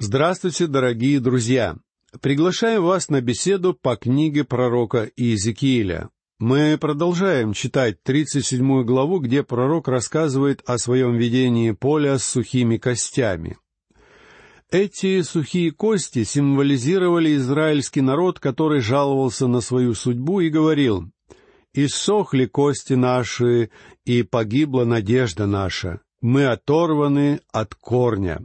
Здравствуйте, дорогие друзья! Приглашаем вас на беседу по книге пророка Иезекииля. Мы продолжаем читать 37 главу, где пророк рассказывает о своем видении поля с сухими костями. Эти сухие кости символизировали израильский народ, который жаловался на свою судьбу и говорил: «Иссохли кости наши, и погибла надежда наша, мы оторваны от корня».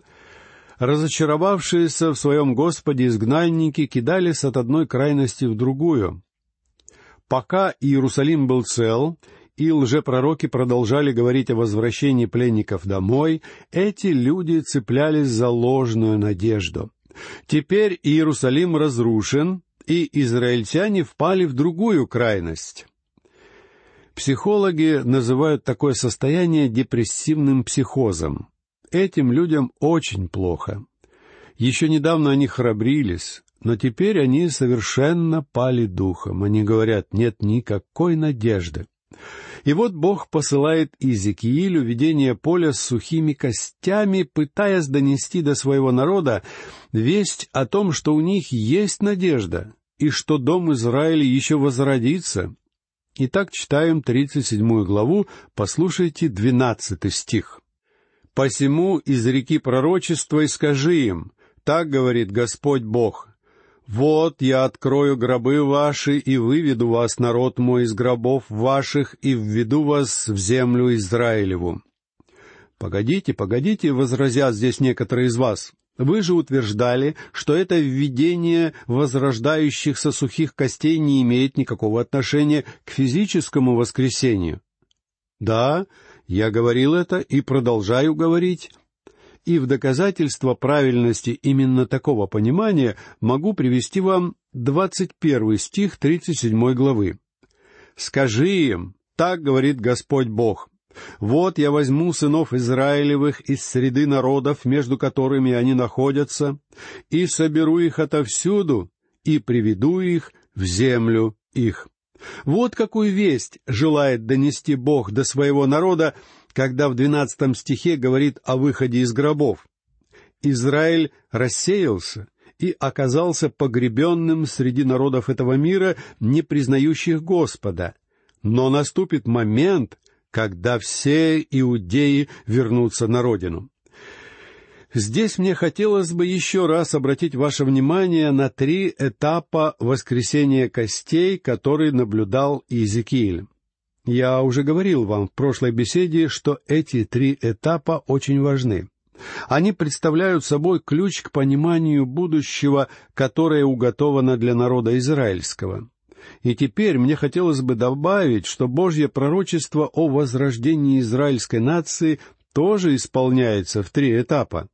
Разочаровавшиеся в своем Господе изгнанники кидались от одной крайности в другую. Пока Иерусалим был цел, и лжепророки продолжали говорить о возвращении пленников домой, эти люди цеплялись за ложную надежду. Теперь Иерусалим разрушен, и израильтяне впали в другую крайность. Психологи называют такое состояние депрессивным психозом. Этим людям очень плохо. Еще недавно они храбрились, но теперь они совершенно пали духом. Они говорят: нет никакой надежды. И вот Бог посылает Иезекиилю видение поля с сухими костями, пытаясь донести до своего народа весть о том, что у них есть надежда, и что дом Израиля еще возродится. Итак, читаем 37 главу, послушайте 12 стих. «Посему изреки пророчество и скажи им: так говорит Господь Бог, вот я открою гробы ваши и выведу вас, народ мой, из гробов ваших, и введу вас в землю Израилеву». «Погодите, погодите», — возразят здесь некоторые из вас. «Вы же утверждали, что это введение возрождающихся сухих костей не имеет никакого отношения к физическому воскресению». Да, я говорил это и продолжаю говорить. И в доказательство правильности именно такого понимания могу привести вам 21 стих 37 главы. «Скажи им, так говорит Господь Бог, вот я возьму сынов Израилевых из среды народов, между которыми они находятся, и соберу их отовсюду, и приведу их в землю их». Вот какую весть желает донести Бог до своего народа, когда в 12 стихе говорит о выходе из гробов. Израиль рассеялся и оказался погребенным среди народов этого мира, не признающих Господа. Но наступит момент, когда все иудеи вернутся на родину. Здесь мне хотелось бы еще раз обратить ваше внимание на 3 этапа воскресения костей, которые наблюдал Иезекииль. Я уже говорил вам в прошлой беседе, что эти 3 этапа очень важны. Они представляют собой ключ к пониманию будущего, которое уготовано для народа израильского. И теперь мне хотелось бы добавить, что Божье пророчество о возрождении израильской нации тоже исполняется в 3 этапа.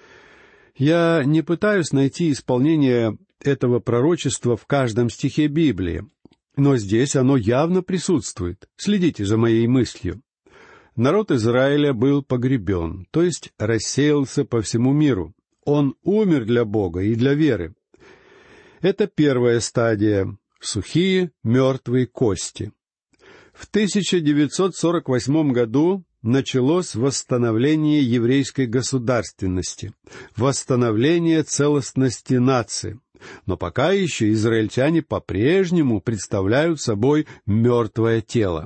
Я не пытаюсь найти исполнение этого пророчества в каждом стихе Библии, но здесь оно явно присутствует. Следите за моей мыслью. Народ Израиля был погребен, то есть рассеялся по всему миру. Он умер для Бога и для веры. Это первая стадия — сухие мертвые кости. В 1948 году началось восстановление еврейской государственности, восстановление целостности нации. Но пока еще израильтяне по-прежнему представляют собой мертвое тело.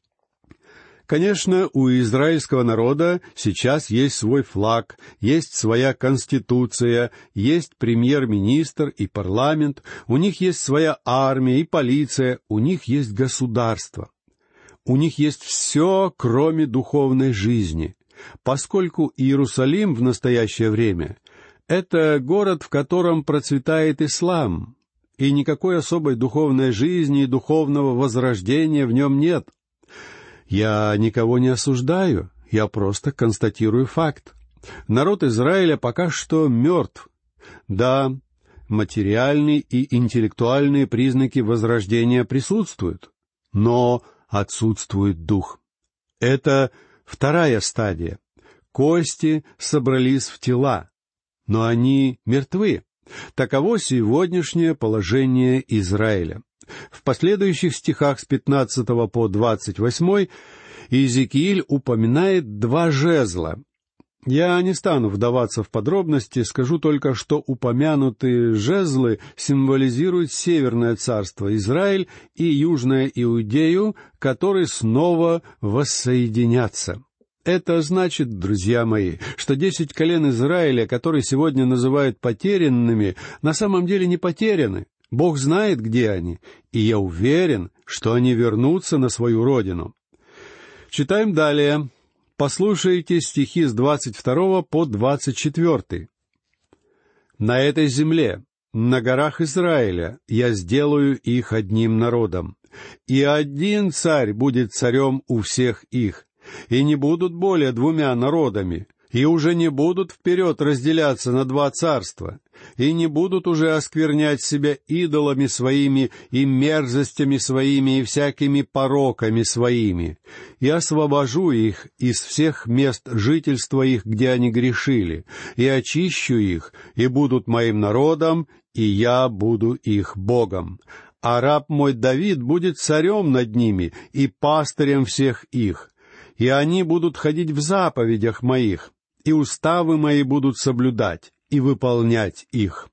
Конечно, у израильского народа сейчас есть свой флаг, есть своя конституция, есть премьер-министр и парламент, у них есть своя армия и полиция, у них есть государство. У них есть все, кроме духовной жизни, поскольку Иерусалим в настоящее время — это город, в котором процветает ислам, и никакой особой духовной жизни и духовного возрождения в нем нет. Я никого не осуждаю, я просто констатирую факт. Народ Израиля пока что мертв. Да, материальные и интеллектуальные признаки возрождения присутствуют, но отсутствует дух. Это вторая стадия. Кости собрались в тела, но они мертвы. Таково сегодняшнее положение Израиля. В последующих стихах с 15 по 28 Иезекииль упоминает 2 жезла. Я не стану вдаваться в подробности, скажу только, что упомянутые жезлы символизируют Северное царство Израиль и Южное Иудею, которые снова воссоединятся. Это значит, друзья мои, что 10 колен Израиля, которые сегодня называют потерянными, на самом деле не потеряны. Бог знает, где они, и я уверен, что они вернутся на свою родину. Читаем далее. Послушайте стихи с 22 по 24. «На этой земле, на горах Израиля, я сделаю их одним народом, и один царь будет царем у всех их, и не будут более двумя народами, и уже не будут вперед разделяться на два царства, и не будут уже осквернять себя идолами своими и мерзостями своими и всякими пороками своими. И освобожу их из всех мест жительства их, где они грешили, и очищу их, и будут моим народом, и я буду их Богом. А раб мой Давид будет царем над ними и пастырем всех их. И они будут ходить в заповедях моих, и уставы мои будут соблюдать и выполнять их».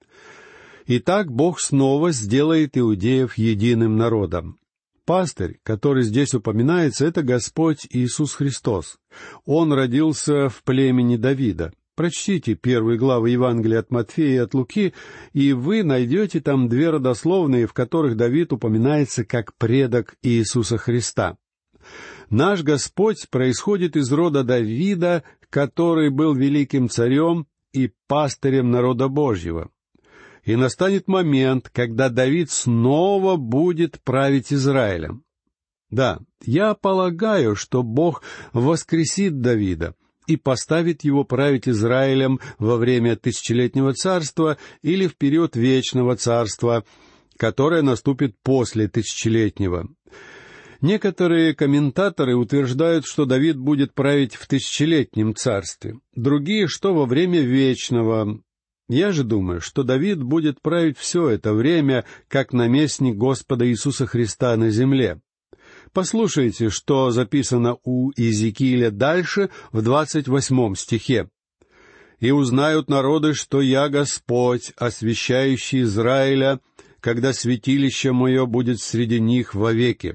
Итак, Бог снова сделает иудеев единым народом. Пастырь, который здесь упоминается, это Господь Иисус Христос. Он родился в племени Давида. Прочтите 1 главы Евангелия от Матфея и от Луки, и вы найдете там 2 родословные, в которых Давид упоминается как предок Иисуса Христа. Наш Господь происходит из рода Давида, который был великим царем и пастырем народа Божьего. И настанет момент, когда Давид снова будет править Израилем. Да, я полагаю, что Бог воскресит Давида и поставит его править Израилем во время тысячелетнего царства или в период вечного царства, которое наступит после тысячелетнего. Некоторые комментаторы утверждают, что Давид будет править в тысячелетнем царстве, другие, что во время вечного. Я же думаю, что Давид будет править все это время как наместник Господа Иисуса Христа на земле. Послушайте, что записано у Иезекииля дальше, в 28 стихе. «И узнают народы, что я Господь, освящающий Израиля, когда святилище мое будет среди них вовеки».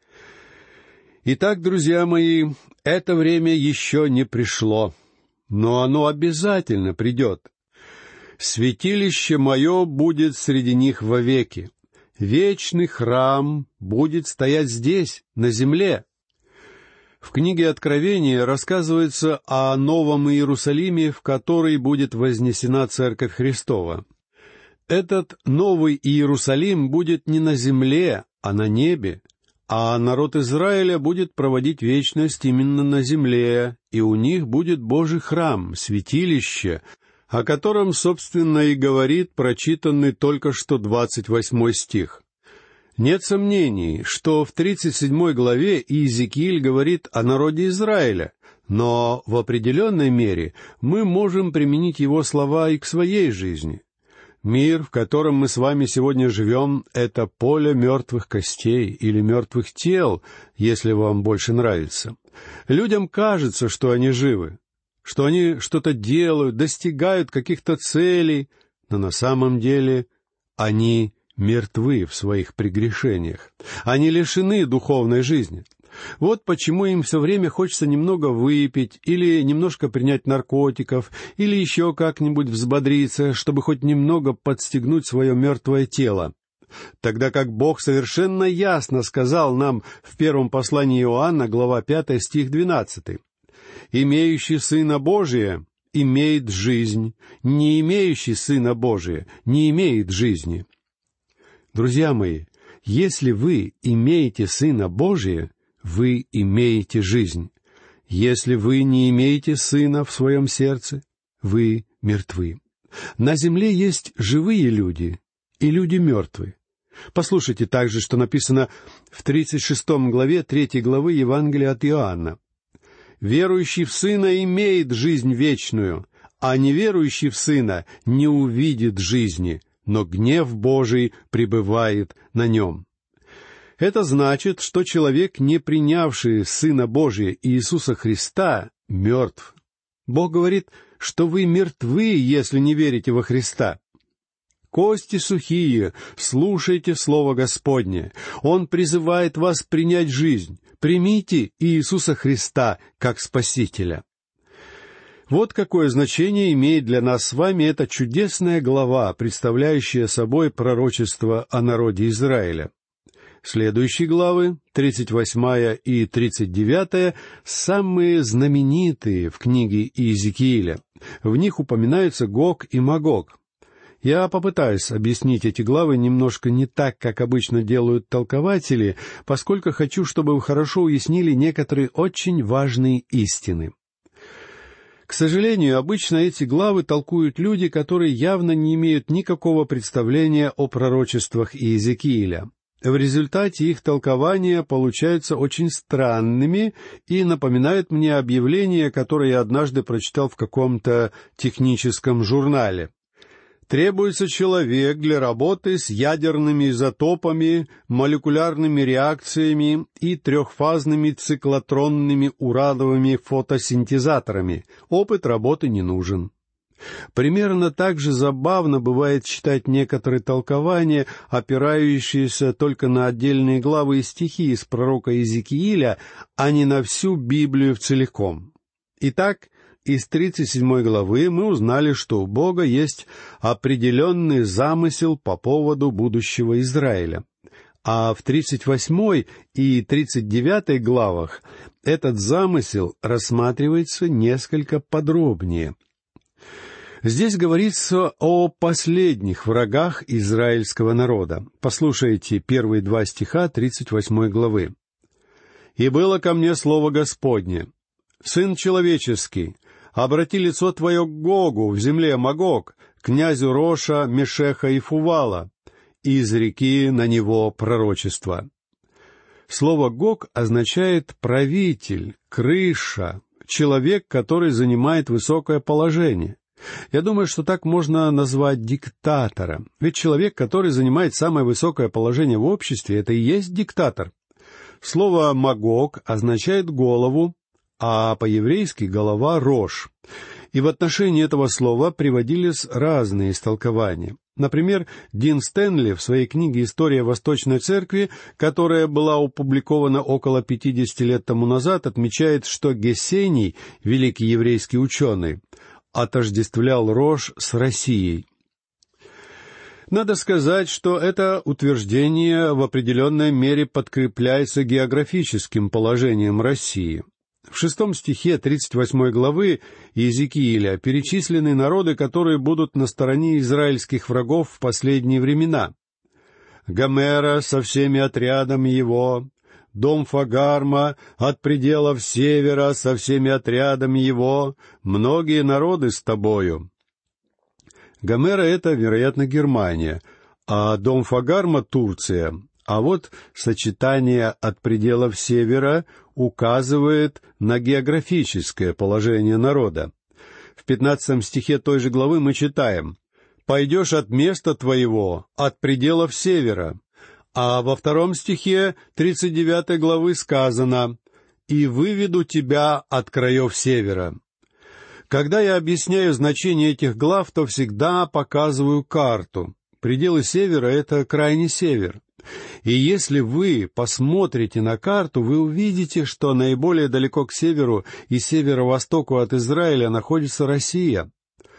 Итак, друзья мои, это время еще не пришло, но оно обязательно придет. «Святилище мое будет среди них вовеки». Вечный храм будет стоять здесь, на земле. В книге Откровения рассказывается о Новом Иерусалиме, в который будет вознесена Церковь Христова. Этот Новый Иерусалим будет не на земле, а на небе, а народ Израиля будет проводить вечность именно на земле, и у них будет Божий храм, святилище, о котором, собственно, и говорит прочитанный только что 28 стих. Нет сомнений, что в 37 главе Иезекииль говорит о народе Израиля, но в определенной мере мы можем применить его слова и к своей жизни. Мир, в котором мы с вами сегодня живем, — это поле мертвых костей или мертвых тел, если вам больше нравится. Людям кажется, что они живы, что они что-то делают, достигают каких-то целей, но на самом деле они мертвы в своих прегрешениях. Они лишены духовной жизни. Вот почему им все время хочется немного выпить, или немножко принять наркотиков, или еще как-нибудь взбодриться, чтобы хоть немного подстегнуть свое мертвое тело. Тогда как Бог совершенно ясно сказал нам в первом послании Иоанна, глава 5, стих 12. «Имеющий Сына Божия имеет жизнь, не имеющий Сына Божия не имеет жизни». Друзья мои, если вы имеете Сына Божия, вы имеете жизнь. Если вы не имеете Сына в своем сердце, вы мертвы. На земле есть живые люди и люди мертвые. Послушайте также, что написано в 36 главе 3 главы Евангелия от Иоанна. «Верующий в Сына имеет жизнь вечную, а неверующий в Сына не увидит жизни, но гнев Божий пребывает на нем». Это значит, что человек, не принявший Сына Божия Иисуса Христа, мертв. Бог говорит, что вы мертвы, если не верите во Христа. Кости сухие, слушайте слово Господне. Он призывает вас принять жизнь. Примите Иисуса Христа как Спасителя. Вот какое значение имеет для нас с вами эта чудесная глава, представляющая собой пророчество о народе Израиля. Следующие главы, 38 и 39, самые знаменитые в книге Иезекииля. В них упоминаются Гог и Магог. Я попытаюсь объяснить эти главы немножко не так, как обычно делают толкователи, поскольку хочу, чтобы вы хорошо уяснили некоторые очень важные истины. К сожалению, обычно эти главы толкуют люди, которые явно не имеют никакого представления о пророчествах Иезекииля. В результате их толкования получаются очень странными и напоминают мне объявление, которое я однажды прочитал в каком-то техническом журнале. Требуется человек для работы с ядерными изотопами, молекулярными реакциями и трехфазными циклотронными урановыми фотосинтезаторами. Опыт работы не нужен. Примерно так же забавно бывает читать некоторые толкования, опирающиеся только на отдельные главы и стихи из пророка Иезекииля, а не на всю Библию целиком. Итак, из 37 главы мы узнали, что у Бога есть определенный замысел по поводу будущего Израиля. А в 38 и 39 главах этот замысел рассматривается несколько подробнее. Здесь говорится о последних врагах израильского народа. Послушайте первые 2 стиха 38 главы. «И было ко мне слово Господне: Сын человеческий, обрати лицо твое к Гогу в земле Магог, князю Роша, Мешеха и Фувала, и изреки на него пророчество». Слово «Гог» означает «правитель», «крыша», человек, который занимает высокое положение. Я думаю, что так можно назвать диктатора. Ведь человек, который занимает самое высокое положение в обществе, это и есть диктатор. Слово «магог» означает «голову», а по-еврейски «голова» — «рош». И в отношении этого слова приводились разные истолкования. Например, Дин Стэнли в своей книге «История Восточной Церкви», которая была опубликована около 50 лет тому назад, отмечает, что Гессений, великий еврейский ученый, отождествлял Рош с Россией. Надо сказать, что это утверждение в определенной мере подкрепляется географическим положением России. В 6 стихе 38 главы Иезекииля перечислены народы, которые будут на стороне израильских врагов в последние времена. Гомера со всеми отрядами его, дом Фагарма от пределов севера со всеми отрядами его, многие народы с тобою. Гомера — это, вероятно, Германия, а дом Фагарма — Турция. А вот сочетание «от пределов севера» указывает на географическое положение народа. В 15 стихе той же главы мы читаем: «Пойдешь от места твоего, от пределов севера». А во 2 стихе 39 главы сказано: «И выведу тебя от краев севера». Когда я объясняю значение этих глав, то всегда показываю карту. Пределы севера — это крайний север. И если вы посмотрите на карту, вы увидите, что наиболее далеко к северу и северо-востоку от Израиля находится Россия.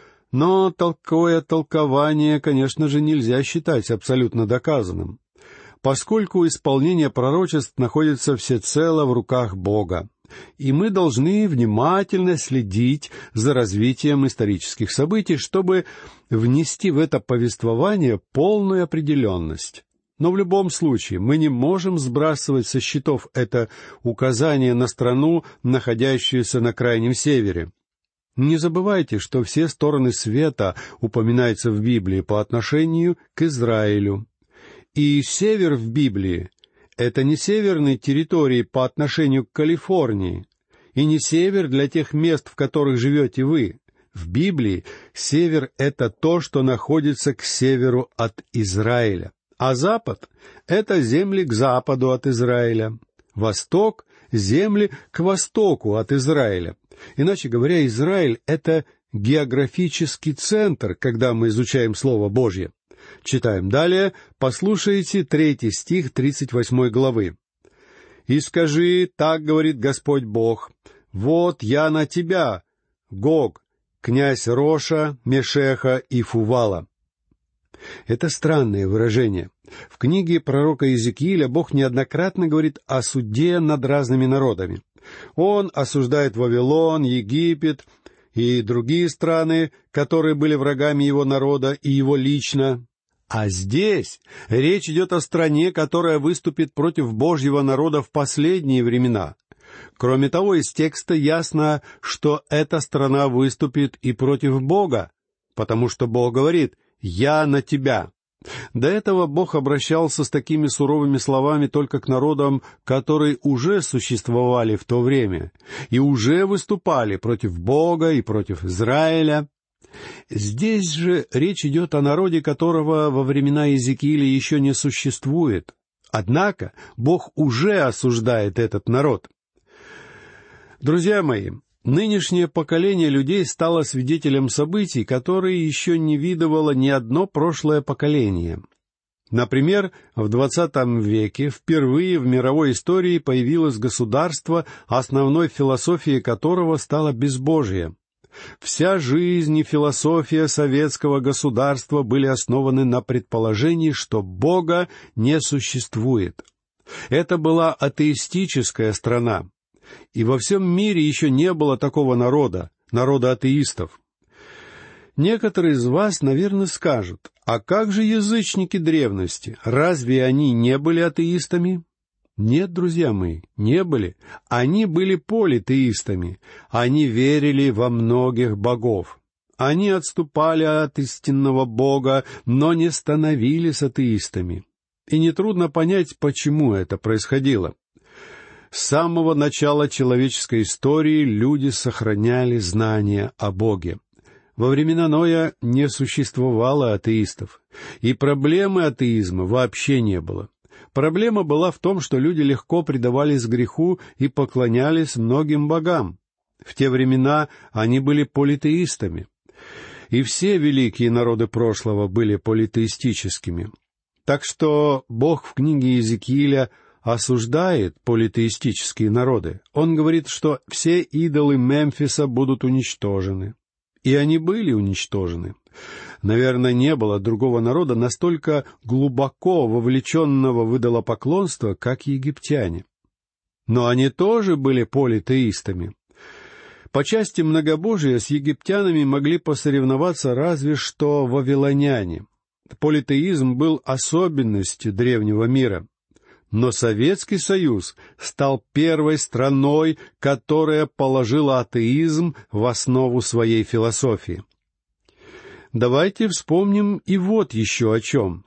Но такое толкование, конечно же, нельзя считать абсолютно доказанным, поскольку исполнение пророчеств находится всецело в руках Бога, и мы должны внимательно следить за развитием исторических событий, чтобы внести в это повествование полную определенность. Но в любом случае мы не можем сбрасывать со счетов это указание на страну, находящуюся на крайнем севере. Не забывайте, что все стороны света упоминаются в Библии по отношению к Израилю. И север в Библии — это не северные территории по отношению к Калифорнии, и не север для тех мест, в которых живете вы. В Библии север — это то, что находится к северу от Израиля, а запад — это земли к западу от Израиля, восток — земли к востоку от Израиля. Иначе говоря, Израиль — это географический центр, когда мы изучаем Слово Божье. Читаем далее, послушайте 3 стих 38 главы. «И скажи, так говорит Господь Бог, вот я на тебя, Гог, князь Роша, Мешеха и Фувала». Это странное выражение. В книге пророка Иезекииля Бог неоднократно говорит о суде над разными народами. Он осуждает Вавилон, Египет и другие страны, которые были врагами его народа и его лично. А здесь речь идет о стране, которая выступит против Божьего народа в последние времена. Кроме того, из текста ясно, что эта страна выступит и против Бога, потому что Бог говорит «Я на тебя». До этого Бог обращался с такими суровыми словами только к народам, которые уже существовали в то время и уже выступали против Бога и против Израиля. Здесь же речь идет о народе, которого во времена Иезекииля еще не существует. Однако Бог уже осуждает этот народ. Друзья мои, нынешнее поколение людей стало свидетелем событий, которые еще не видывало ни одно прошлое поколение. Например, в XX веке впервые в мировой истории появилось государство, основной философией которого стало безбожие. Вся жизнь и философия советского государства были основаны на предположении, что Бога не существует. Это была атеистическая страна. И во всем мире еще не было такого народа атеистов. Некоторые из вас, наверное, скажут, а как же язычники древности? Разве они не были атеистами? Нет, друзья мои, не были. Они были политеистами. Они верили во многих богов. Они отступали от истинного Бога, но не становились атеистами. И нетрудно понять, почему это происходило. С самого начала человеческой истории люди сохраняли знания о Боге. Во времена Ноя не существовало атеистов, и проблемы атеизма вообще не было. Проблема была в том, что люди легко предавались греху и поклонялись многим богам. В те времена они были политеистами. И все великие народы прошлого были политеистическими. Так что Бог в книге Иезекииля осуждает политеистические народы. Он говорит, что все идолы Мемфиса будут уничтожены. И они были уничтожены. Наверное, не было другого народа, настолько глубоко вовлеченного в идолопоклонство, как египтяне. Но они тоже были политеистами. По части многобожия с египтянами могли посоревноваться разве что вавилоняне. Политеизм был особенностью древнего мира. Но Советский Союз стал первой страной, которая положила атеизм в основу своей философии. Давайте вспомним и вот еще о чем.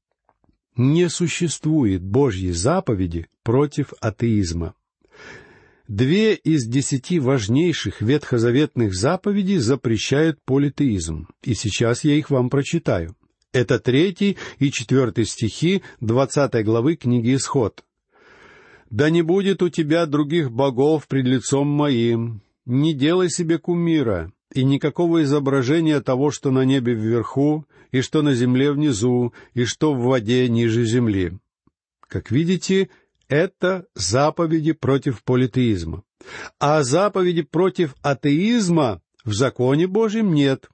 Не существует Божьей заповеди против атеизма. 2 из 10 важнейших ветхозаветных заповедей запрещают политеизм, и сейчас я их вам прочитаю. Это 3 и 4 стихи 20 главы книги Исход. «Да не будет у тебя других богов пред лицом моим, не делай себе кумира, и никакого изображения того, что на небе вверху, и что на земле внизу, и что в воде ниже земли». Как видите, это заповеди против политеизма. А заповеди против атеизма в законе Божьем нет.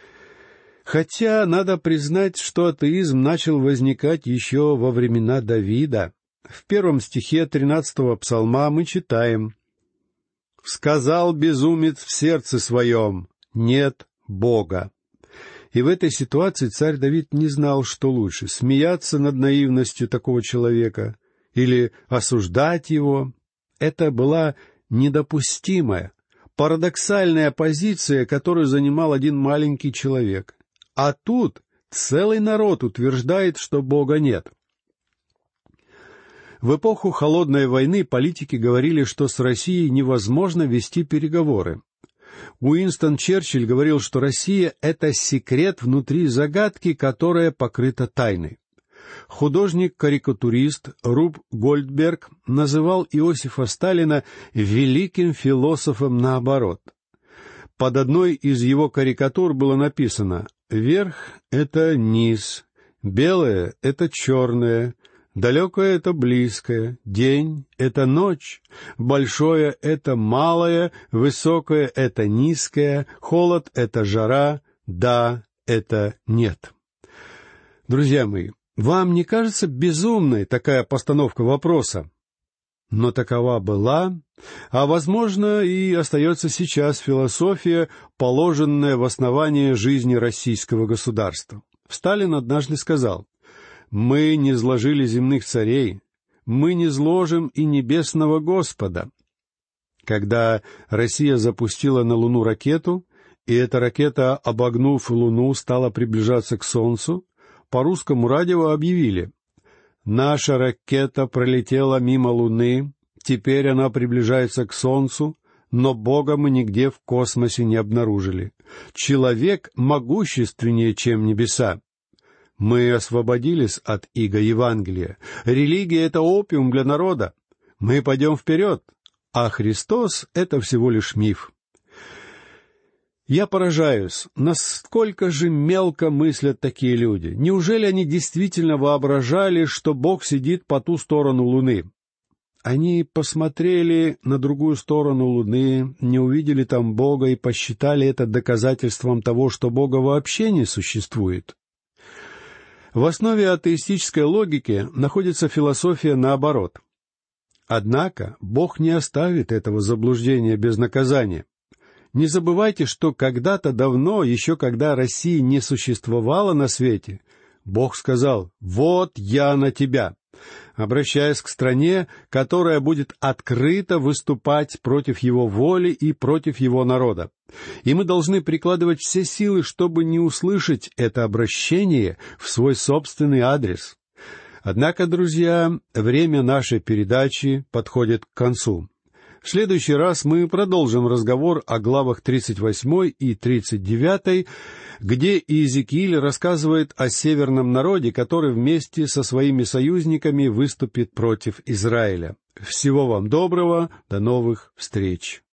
Хотя надо признать, что атеизм начал возникать еще во времена Давида. В 1 стихе 13 псалма мы читаем: «Сказал безумец в сердце своем: нет Бога». И в этой ситуации царь Давид не знал, что лучше — смеяться над наивностью такого человека или осуждать его. Это была недопустимая, парадоксальная позиция, которую занимал один маленький человек. А тут целый народ утверждает, что Бога нет. В эпоху Холодной войны политики говорили, что с Россией невозможно вести переговоры. Уинстон Черчилль говорил, что Россия — это секрет внутри загадки, которая покрыта тайной. Художник-карикатурист Руб Гольдберг называл Иосифа Сталина великим философом наоборот. Под одной из его карикатур было написано: «Верх — это низ, белое — это черное, далекое — это близкое, день — это ночь, большое — это малое, высокое — это низкое, холод — это жара, да — это нет». Друзья мои, вам не кажется безумной такая постановка вопроса? Но такова была, а, возможно, и остается сейчас философия, положенная в основание жизни российского государства. Сталин однажды сказал: «Мы не зложили земных царей, мы не зложим и небесного Господа». Когда Россия запустила на Луну ракету, и эта ракета, обогнув Луну, стала приближаться к Солнцу, по русскому радио объявили: «Наша ракета пролетела мимо Луны, теперь она приближается к Солнцу, но Бога мы нигде в космосе не обнаружили. Человек могущественнее, чем небеса». Мы освободились от иго Евангелия. Религия — это опиум для народа. Мы пойдем вперед, а Христос — это всего лишь миф. Я поражаюсь, насколько же мелко мыслят такие люди. Неужели они действительно воображали, что Бог сидит по ту сторону Луны? Они посмотрели на другую сторону Луны, не увидели там Бога и посчитали это доказательством того, что Бога вообще не существует. В основе атеистической логики находится философия наоборот. Однако Бог не оставит этого заблуждения без наказания. Не забывайте, что когда-то давно, еще когда Россия не существовала на свете, Бог сказал: «Вот я на тебя», обращаясь к стране, которая будет открыто выступать против его воли и против его народа. И мы должны прикладывать все силы, чтобы не услышать это обращение в свой собственный адрес. Однако, друзья, время нашей передачи подходит к концу. В следующий раз мы продолжим разговор о главах 38 и 39, где Иезекииль рассказывает о северном народе, который вместе со своими союзниками выступит против Израиля. Всего вам доброго, до новых встреч!